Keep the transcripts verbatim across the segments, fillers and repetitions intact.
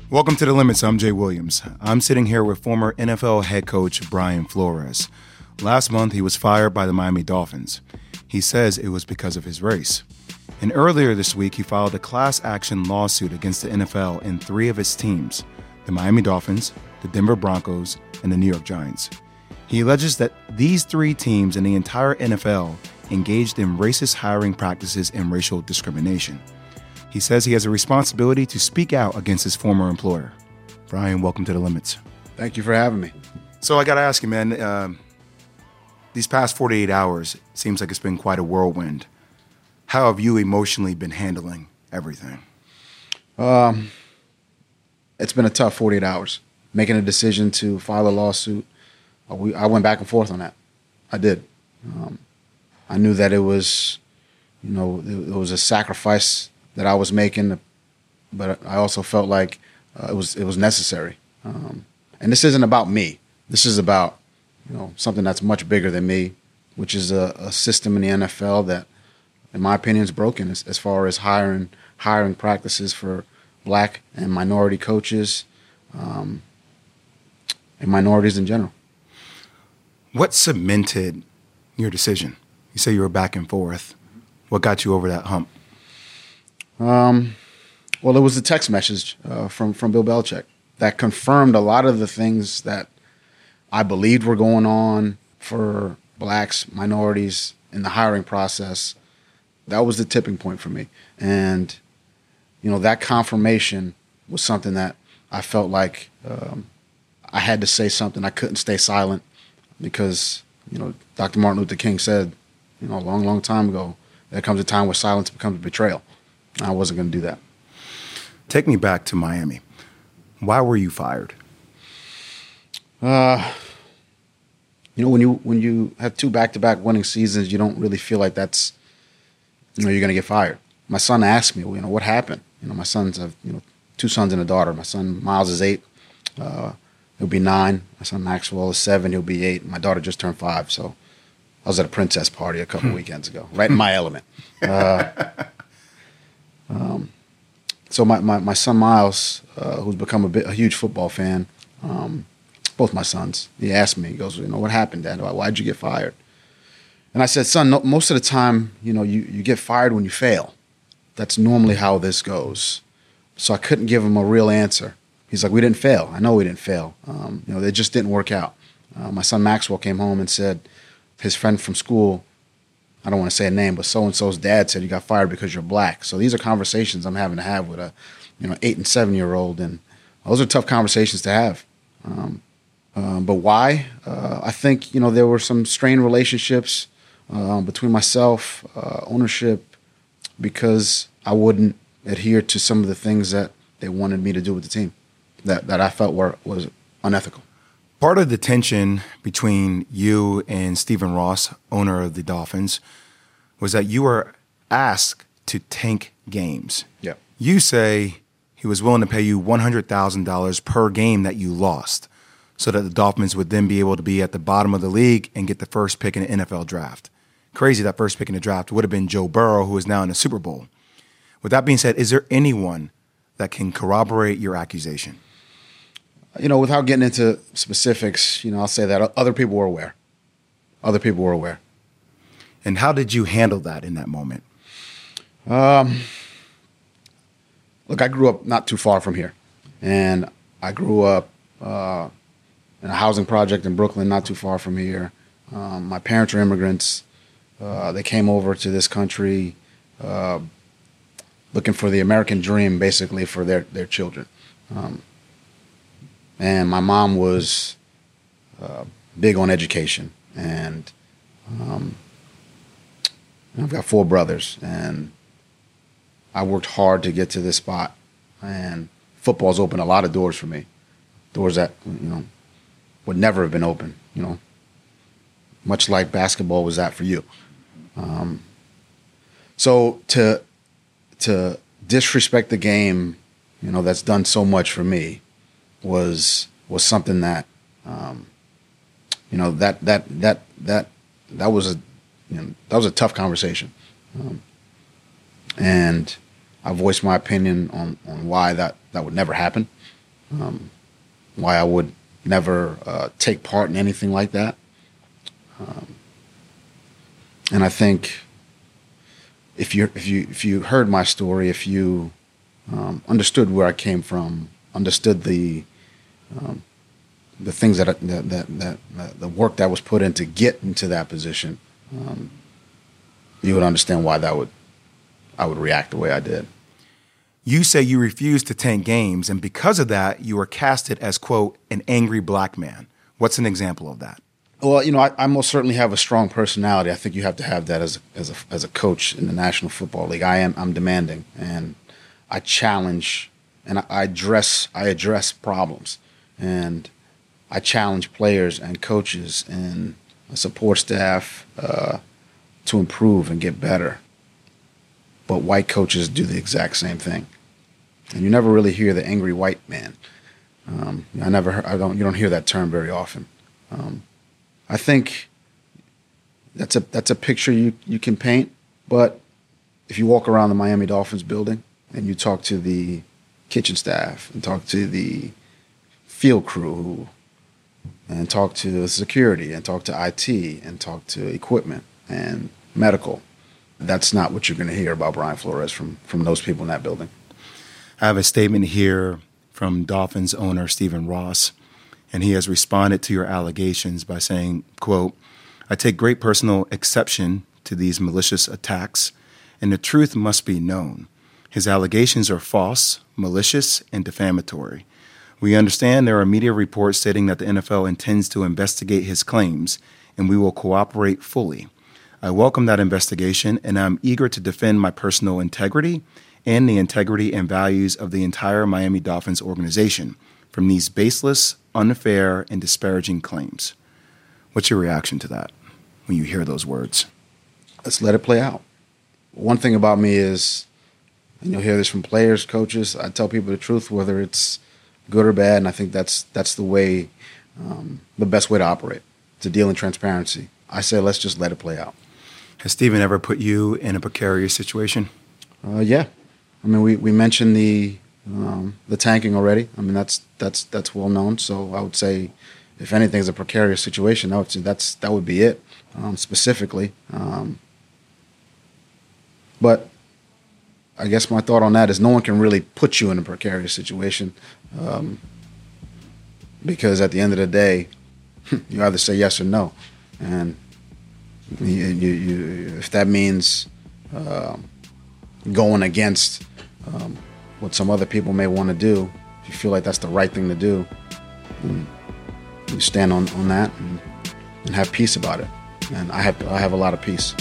Welcome to The Limits. I'm Jay Williams. I'm sitting here with former N F L head coach Brian Flores. Last month, he was fired by the Miami Dolphins. He says it was because of his race. And earlier this week, he filed a class action lawsuit against the N F L and three of its teams, the Miami Dolphins, the Denver Broncos, and the New York Giants. He alleges that these three teams and the entire N F L engaged in racist hiring practices and racial discrimination. He says he has a responsibility to speak out against his former employer. Brian, welcome to The Limits. Thank you for having me. So I got to ask you, man, uh, these past forty-eight hours, it seems like it's been quite a whirlwind. How have you emotionally been handling everything? Um, it's been a tough forty-eight hours. Making a decision to file a lawsuit, uh, we, I went back and forth on that. I did. Um, I knew that it was, you know, it, it was a sacrifice that I was making, but I also felt like uh, it was it was necessary. Um, and this isn't about me. This is about, you know, something that's much bigger than me, which is a, a system in the N F L that, in my opinion, is broken as, as far as hiring hiring practices for black and minority coaches, um, and minorities in general. What cemented your decision? You say you were back and forth. What got you over that hump? Um, well, it was the text message uh, from, from Bill Belichick that confirmed a lot of the things that I believed were going on for blacks, minorities in the hiring process. That was the tipping point for me. And, you know, that confirmation was something that I felt like um, I had to say something. I couldn't stay silent because, you know, Doctor Martin Luther King said, you know, a long, long time ago, there comes a time where silence becomes betrayal. I wasn't going to do that. Take me back to Miami. Why were you fired? Uh, you know, when you when you have two back-to-back winning seasons, you don't really feel like that's, you know, you're going to get fired. My son asked me, you know, what happened? You know, my sons have, you know, two sons and a daughter. My son Miles is eight. Uh, he'll be nine. My son Maxwell is seven. He'll be eight. My daughter just turned five. So I was at a princess party a couple weekends ago, right in my element. Uh, Um, so my, my, my son Miles, uh, who's become a, bit, a huge football fan, um, both my sons, he asked me, he goes, you know, what happened, Dad? Why'd you get fired? And I said, son, no, most of the time, you know, you, you get fired when you fail. That's normally how this goes. So I couldn't give him a real answer. He's like, we didn't fail. I know we didn't fail. Um, you know, it just didn't work out. Uh, my son Maxwell came home and said his friend from school, I don't want to say a name, but so-and-so's dad said you got fired because you're black. So these are conversations I'm having to have with a, you know, eight and seven-year-old, and those are tough conversations to have. Um, um, but why? Uh, I think, you know, there were some strained relationships uh, between myself, uh, ownership, because I wouldn't adhere to some of the things that they wanted me to do with the team that, that I felt were was unethical. Part of the tension between you and Stephen Ross, owner of the Dolphins, was that you were asked to tank games. Yeah. You say he was willing to pay you one hundred thousand dollars per game that you lost so that the Dolphins would then be able to be at the bottom of the league and get the first pick in the N F L draft. Crazy, that first pick in the draft would have been Joe Burrow, who is now in the Super Bowl. With that being said, is there anyone that can corroborate your accusation? You know, without getting into specifics, you know, I'll say that other people were aware. Other people were aware. And how did you handle that in that moment? Um, look, I grew up not too far from here. And I grew up uh, in a housing project in Brooklyn, not too far from here. Um, my parents are immigrants. Uh, they came over to this country uh, looking for the American dream, basically, for their, their children. Um, And my mom was uh, big on education, and um, I've got four brothers, and I worked hard to get to this spot. And football's opened a lot of doors for me, doors that, you know, would never have been open. You know, much like basketball was that for you. Um, so to to disrespect the game, you know, that's done so much for me, was was something that, um, you know, that that that that that was a you know that was a tough conversation, um, and I voiced my opinion on, on why that, that would never happen. um, why I would never uh, take part in anything like that. Um, and I think if you if you if you heard my story, if you um, understood where I came from, understood the um, the things that, that that that the work that was put in to get into that position, um, you would understand why that would I would react the way I did. You say you refused to tank games, and because of that, you were casted as, quote, an angry black man. What's an example of that? Well, you know, I, I most certainly have a strong personality. I think you have to have that as a, as a as a coach in the National Football League. I am I'm demanding, and I challenge, and I, I address I address problems, and I challenge players and coaches and support staff uh, to improve and get better. But white coaches do the exact same thing, and you never really hear the angry white man. Um, I never I don't you don't hear that term very often. Um, I think that's a that's a picture you, you can paint, but if you walk around the Miami Dolphins building and you talk to the kitchen staff and talk to the field crew and talk to security and talk to I T and talk to equipment and medical, that's not what you're going to hear about Brian Flores from, from those people in that building. I have a statement here from Dolphins owner Stephen Ross, and he has responded to your allegations by saying, quote, I take great personal exception to these malicious attacks, and the truth must be known. His allegations are false, malicious, and defamatory. We understand there are media reports stating that the N F L intends to investigate his claims, and we will cooperate fully. I welcome that investigation, and I'm eager to defend my personal integrity and the integrity and values of the entire Miami Dolphins organization from these baseless, unfair, and disparaging claims. What's your reaction to that when you hear those words? Let's let it play out. One thing about me is, and you'll hear this from players, coaches, I tell people the truth, whether it's good or bad, and I think that's that's the way, um, the best way to operate, to deal in transparency. I say let's just let it play out. Has Stephen ever put you in a precarious situation? Uh, yeah. I mean, we, we mentioned the um, the tanking already. I mean, that's that's that's well known. So I would say, if anything is a precarious situation, I would say that's that would be it um, specifically. Um, but I guess my thought on that is no one can really put you in a precarious situation um, because at the end of the day, you either say yes or no, and you, you, you if that means uh, going against um, what some other people may want to do, if you feel like that's the right thing to do, you stand on, on that and, and have peace about it. And I have I have a lot of peace.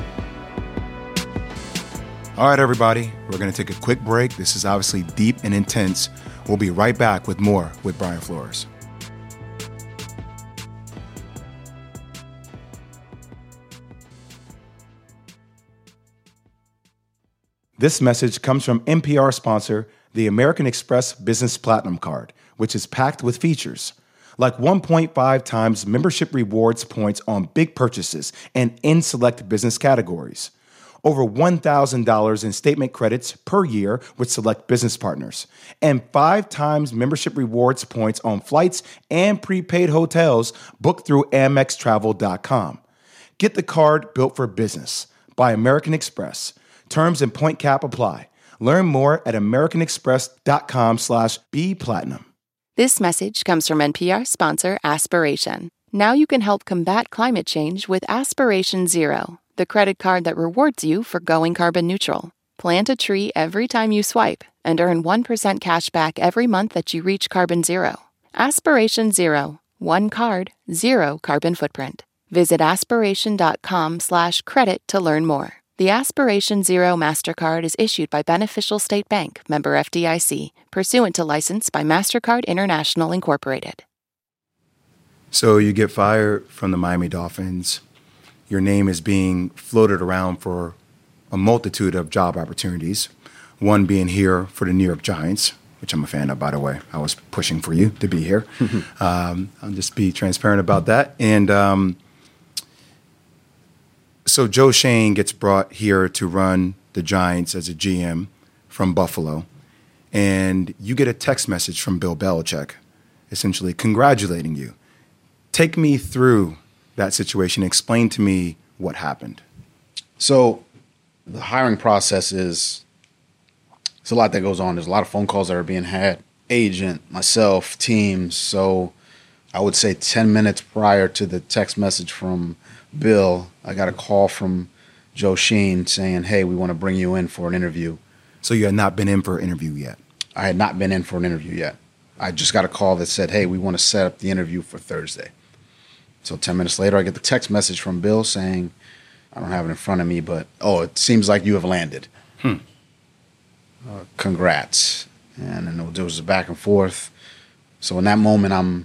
All right, everybody, we're going to take a quick break. This is obviously deep and intense. We'll be right back with more with Brian Flores. This message comes from N P R sponsor, the American Express Business Platinum Card, which is packed with features like one point five times membership rewards points on big purchases and in select business categories, over one thousand dollars in statement credits per year with select business partners, and five times membership rewards points on flights and prepaid hotels booked through Amex Travel dot com. Get the card built for business by American Express. Terms and point cap apply. Learn more at americanexpress.com slash bplatinum. This message comes from N P R sponsor Aspiration. Now you can help combat climate change with Aspiration Zero, the credit card that rewards you for going carbon neutral. Plant a tree every time you swipe and earn one percent cash back every month that you reach carbon zero. Aspiration Zero. One card, zero carbon footprint. Visit aspiration.com slash credit to learn more. The Aspiration Zero MasterCard is issued by Beneficial State Bank, member F D I C, pursuant to license by MasterCard International, Incorporated. So you get fired from the Miami Dolphins. Your name is being floated around for a multitude of job opportunities, one being here for the New York Giants, which I'm a fan of, by the way. I was pushing for you to be here. um, I'll just be transparent about that. And um, so Joe Schoen gets brought here to run the Giants as a G M from Buffalo. and you get a text message from Bill Belichick, essentially congratulating you. Take me through that situation. Explain to me what happened. So the hiring process is, it's a lot that goes on. There's a lot of phone calls that are being had. Agent, myself, teams. So I would say ten minutes prior to the text message from Bill, I got a call from Joe Sheen saying, hey, we want to bring you in for an interview. So you had not been in for an interview yet? I had not been in for an interview yet. I just got a call that said, hey, we want to set up the interview for Thursday. So ten minutes later, I get the text message from Bill saying, I don't have it in front of me, but, oh, it seems like you have landed. Hmm. Uh, congrats. And then there was a back and forth. So in that moment, I'm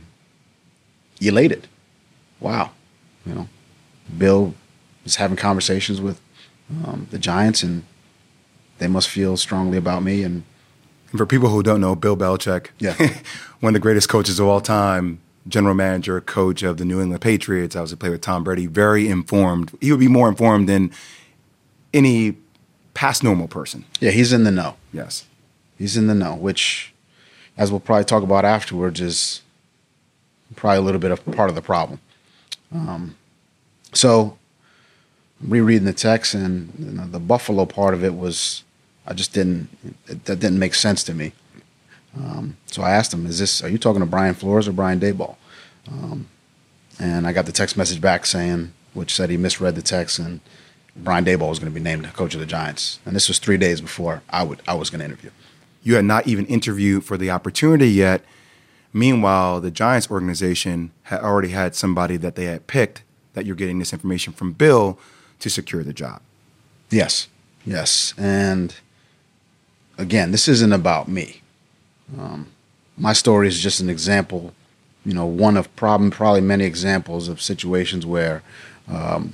elated. Wow. You know, Bill is having conversations with um, the Giants, and they must feel strongly about me. And, and for people who don't know, Bill Belichick, yeah. one of the greatest coaches of all time, general manager, coach of the New England Patriots. I was to play with Tom Brady, very informed. He would be more informed than any past normal person. Yeah, he's in the know. Yes. He's in the know, which, as we'll probably talk about afterwards, is probably a little bit of part of the problem. Um, so, rereading the text, and you know, the Buffalo part of it was, I just didn't, it, that didn't make sense to me. Um, so I asked him, "Is this? Are you talking to Brian Flores or Brian Daboll?" Um, and I got the text message back saying, which said he misread the text, and Brian Daboll was going to be named coach of the Giants. And this was three days before I would I was going to interview. You had not even interviewed for the opportunity yet. Meanwhile, the Giants organization had already had somebody that they had picked, that you're getting this information from Bill to secure the job. Yes, yes. And again, this isn't about me. Um, my story is just an example, you know, one of problem, probably many examples of situations where um,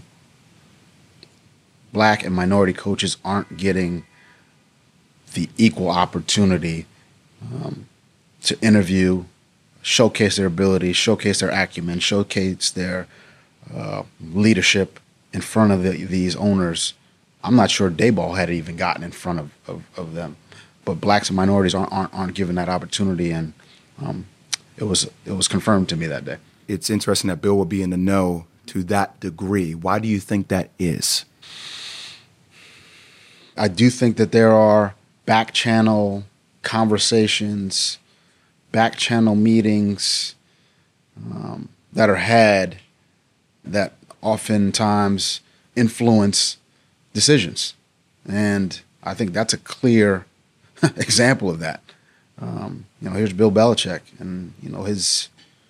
black and minority coaches aren't getting the equal opportunity um, to interview, showcase their ability, showcase their acumen, showcase their uh, leadership in front of the, these owners. I'm not sure Daboll had even gotten in front of, of, of them, but blacks and minorities aren't aren't, aren't given that opportunity, and um, it was it was confirmed to me that day. It's interesting that Bill will be in the know to that degree. Why do you think that is? I do think that there are back channel conversations, back channel meetings um, that are had that oftentimes influence decisions. And I think that's a clear example of that. Um, you know, here's Bill Belichick, and, you know, his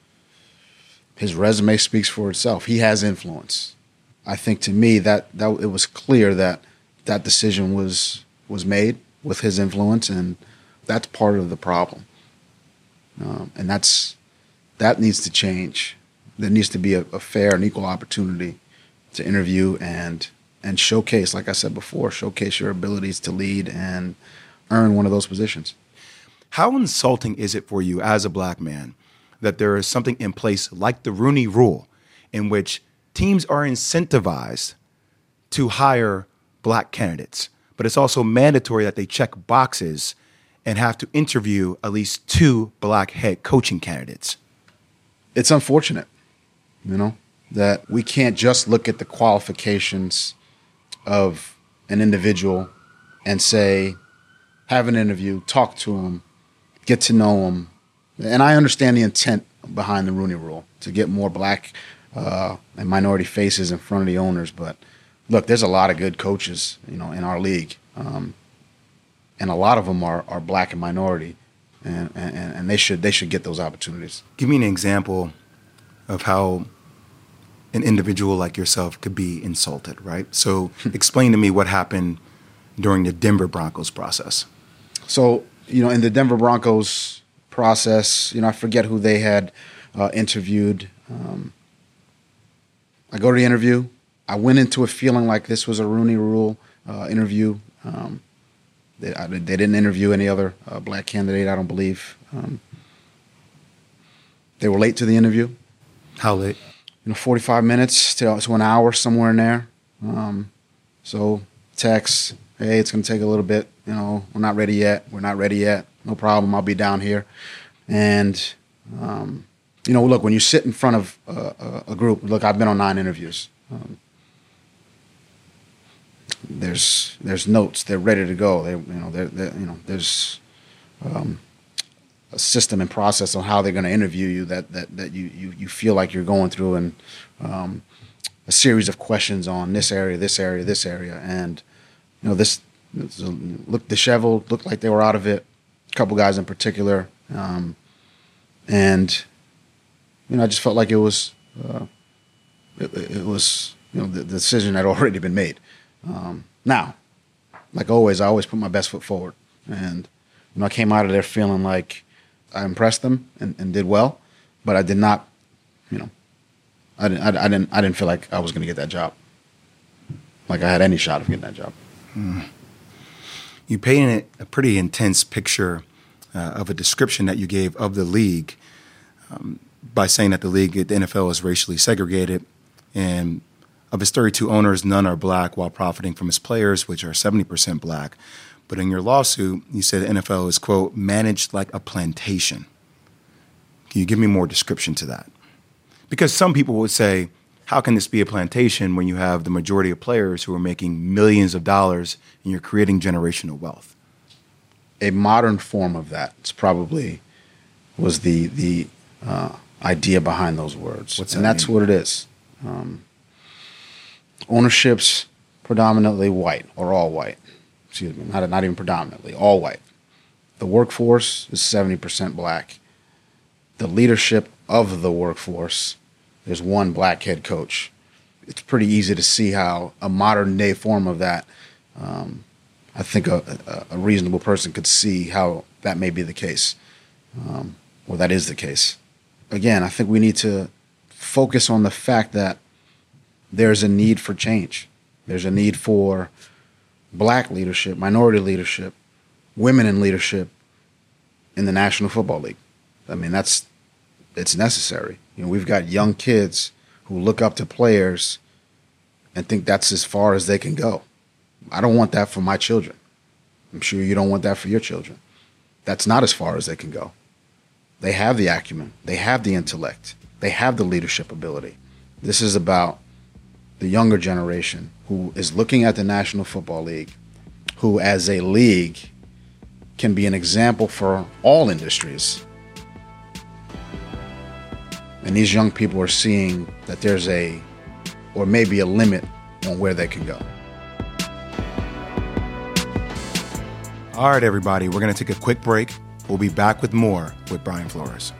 his resume speaks for itself. He has influence. I think to me that, that it was clear that that decision was was made with his influence, and that's part of the problem. Um, and that's that needs to change. There needs to be a, a fair and equal opportunity to interview and and showcase, like I said before, showcase your abilities to lead and earn one of those positions. How insulting is it for you as a black man that there is something in place like the Rooney Rule, in which teams are incentivized to hire black candidates, but it's also mandatory that they check boxes and have to interview at least two black head coaching candidates? It's unfortunate, you know, that we can't just look at the qualifications of an individual and say, have an interview, talk to him, get to know him. And I understand the intent behind the Rooney Rule, to get more black uh, and minority faces in front of the owners. But look, there's a lot of good coaches, you know, in our league. Um, and a lot of them are, are black and minority. And, and, and they should they should get those opportunities. Give me an example of how an individual like yourself could be insulted, right? So explain to me what happened during the Denver Broncos process. So, you know, in the Denver Broncos process, you know, I forget who they had uh, interviewed. Um, I go to the interview. I went into it feeling like this was a Rooney Rule uh, interview. Um, they, I, they didn't interview any other uh, black candidate, I don't believe. Um, they were late to the interview. How late? You know, forty-five minutes to, to an hour, somewhere in there. Um, so text, hey, it's going to take a little bit. You know, we're not ready yet. We're not ready yet. no problem. I'll be down here. And, um, you know, look, when you sit in front of a, a group, look, I've been on nine interviews. Um, there's there's notes. They're ready to go. They, you know, they're, they're you know, there's um, a system and process on how they're going to interview you that that that you, you you feel like you're going through, and um, a series of questions on this area, this area, this area, and you know, this, this looked disheveled, looked like they were out of it. A couple guys in particular, um, and you know, I just felt like it was uh, it, it was you know the, the decision had already been made. Um, now, like always, I always put my best foot forward, and you know, I came out of there feeling like I impressed them and, and did well, but I did not, you know, I didn't, I, I didn't, I didn't feel like I was going to get that job, like I had any shot of getting that job. Hmm. You painted a pretty intense picture uh, of a description that you gave of the league um, by saying that the league, the N F L, is racially segregated, and of its thirty-two owners, none are black while profiting from its players, which are seventy percent black. But in your lawsuit, you said the N F L is, quote, managed like a plantation. Can you give me more description to that? Because some people would say, how can this be a plantation when you have the majority of players who are making millions of dollars and you're creating generational wealth? A modern form of that is probably was the the uh, idea behind those words. What's and that that's mean? what it is. Um, ownership's predominantly white or all white. Excuse me, not, not even predominantly, all white. The workforce is seventy percent black. The leadership of the workforce, there's one black head coach. It's pretty easy to see how a modern day form of that, um, I think a, a, a reasonable person could see how that may be the case, um, or that is the case. Again, I think we need to focus on the fact that there's a need for change. There's a need for black leadership, minority leadership, women in leadership in the National Football League. I mean, that's it's necessary. You know, we've got young kids who look up to players and think that's as far as they can go. I don't want that for my children. I'm sure you don't want that for your children. That's not as far as they can go. They have the acumen. They have the intellect. They have the leadership ability. This is about the younger generation who is looking at the National Football League, who as a league can be an example for all industries. And these young people are seeing that there's a, or maybe a limit on where they can go. All right, everybody, we're going to take a quick break. We'll be back with more with Brian Flores.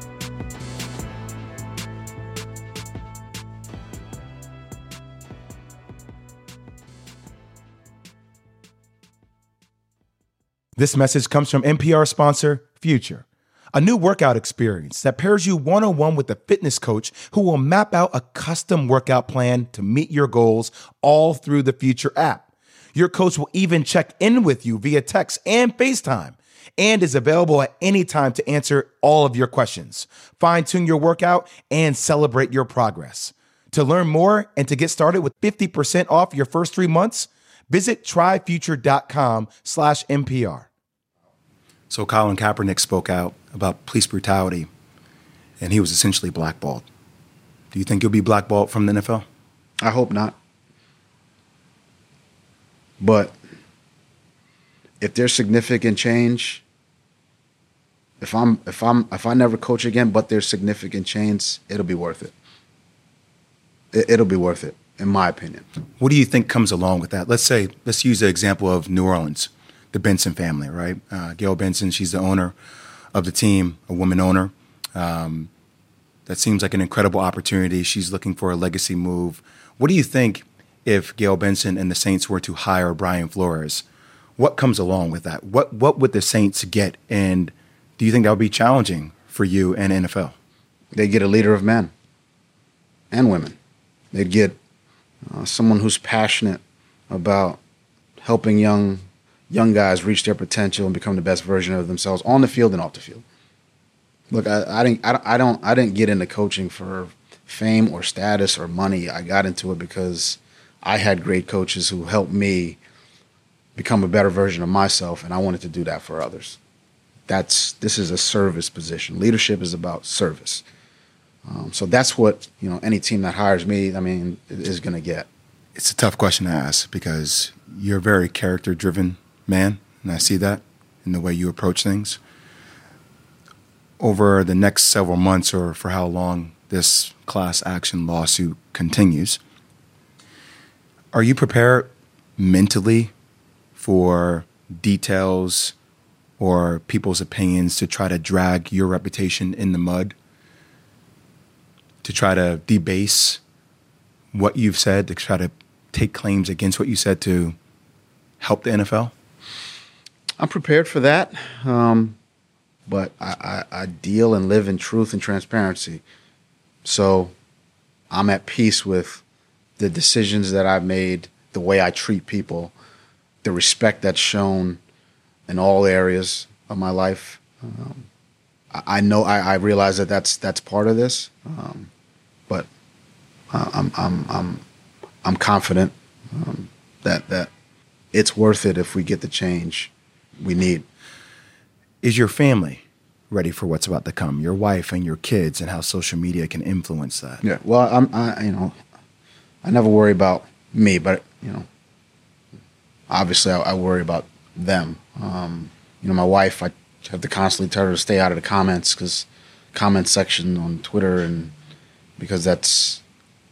This message comes from N P R sponsor Future, a new workout experience that pairs you one-on-one with a fitness coach who will map out a custom workout plan to meet your goals all through the Future app. Your coach will even check in with you via text and FaceTime and is available at any time to answer all of your questions, fine-tune your workout, and celebrate your progress. To learn more and to get started with fifty percent off your first three months, visit tryfuture.com slash NPR. So Colin Kaepernick spoke out about police brutality, and he was essentially blackballed. Do you think he'll be blackballed from the N F L? I hope not. But if there's significant change, if I'm if I'm if I never coach again, but there's significant change, it'll be worth it. it. It'll be worth it, in my opinion. What do you think comes along with that? Let's say, let's use the example of New Orleans, the Benson family, right? Uh, Gail Benson, she's the owner of the team, a woman owner. Um, that seems like an incredible opportunity. She's looking for a legacy move. What do you think if Gail Benson and the Saints were to hire Brian Flores? What comes along with that? What what would the Saints get? And do you think that would be challenging for you and N F L? They get a leader of men and women. They'd get uh, someone who's passionate about helping young young guys reach their potential and become the best version of themselves on the field and off the field. Look, I, I didn't I, I don't I didn't get into coaching for fame or status or money. I got into it because I had great coaches who helped me become a better version of myself, and I wanted to do that for others. that's this is a service position. Leadership is about service. Um, so that's what, you know, any team that hires me, I mean, is going to get. It's a tough question to ask because you're a very character-driven man, and I see that in the way you approach things. Over the next several months, or for how long this class action lawsuit continues, are you prepared mentally for details or people's opinions to try to drag your reputation in the mud, to try to debase what you've said, to try to take claims against what you said to help the N F L? I'm prepared for that, um, but I, I, I deal and live in truth and transparency. So I'm at peace with the decisions that I've made, the way I treat people, the respect that's shown in all areas of my life. Um, I, I know I, I realize that that's that's part of this, um, but I'm I'm I'm I'm confident um, that that it's worth it if we get the change we need. Is your family ready for what's about to come? Your wife and your kids, and how social media can influence that? Yeah. Well, I'm I you know I never worry about me, but you know obviously I, I worry about them. Um, you know, my wife, I have to constantly tell her to stay out of the comments, because comment section on Twitter, and because that's,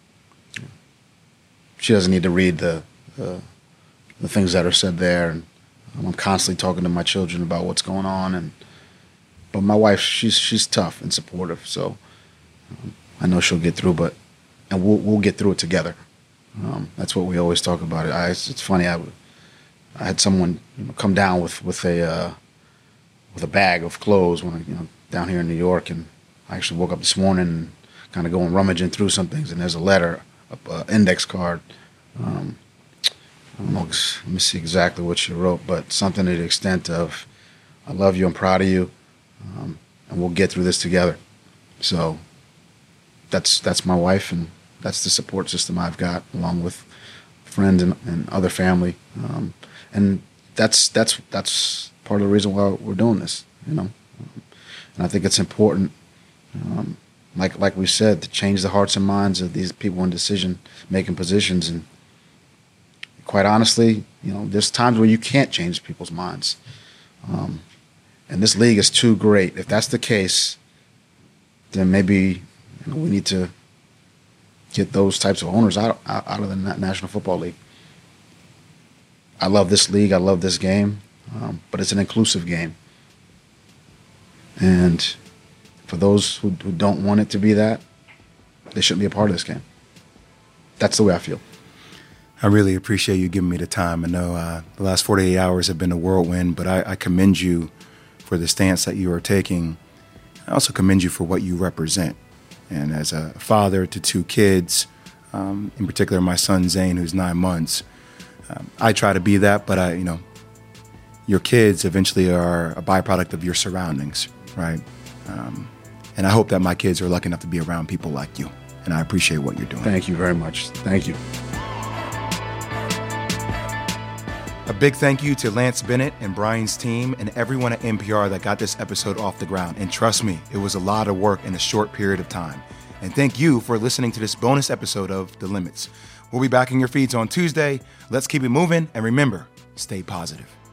she doesn't need to read the uh, the things that are said there. And I'm constantly talking to my children about what's going on. And but my wife, she's she's tough and supportive, so um, I know she'll get through. But and we'll we'll get through it together. Um, that's what we always talk about. It. I, it's, it's funny. I, I had someone you know, come down with with a uh, with a bag of clothes when I, you know down here in New York, and I actually woke up this morning and kind of going rummaging through some things, and there's a letter, an index card. Um, I don't know. Let me see exactly what she wrote, but something to the extent of, "I love you, I'm proud of you, um, and we'll get through this together." So that's that's my wife, and that's the support system I've got, along with friends and, and other family, um, and that's that's that's part of the reason why we're doing this, you know. And I think it's important, um, like like we said, to change the hearts and minds of these people in decision-making positions. And quite honestly, you know, there's times where you can't change people's minds, um, and this league is too great. If that's the case, then maybe you know, we need to get those types of owners out, out out of the National Football League. I love this league. I love this game, um, but it's an inclusive game. And for those who, who don't want it to be that, they shouldn't be a part of this game. That's the way I feel. I really appreciate you giving me the time. I know uh, the last forty-eight hours have been a whirlwind, but I, I commend you for the stance that you are taking. I also commend you for what you represent. And as a father to two kids, um, in particular my son Zane, who's nine months, um, I try to be that, but I, you know, your kids eventually are a byproduct of your surroundings, right? Um, and I hope that my kids are lucky enough to be around people like you. And I appreciate what you're doing. Thank you very much. Thank you. A big thank you to Lance Bennett and Brian's team and everyone at N P R that got this episode off the ground. And trust me, it was a lot of work in a short period of time. And thank you for listening to this bonus episode of The Limits. We'll be back in your feeds on Tuesday. Let's keep it moving. And remember, stay positive.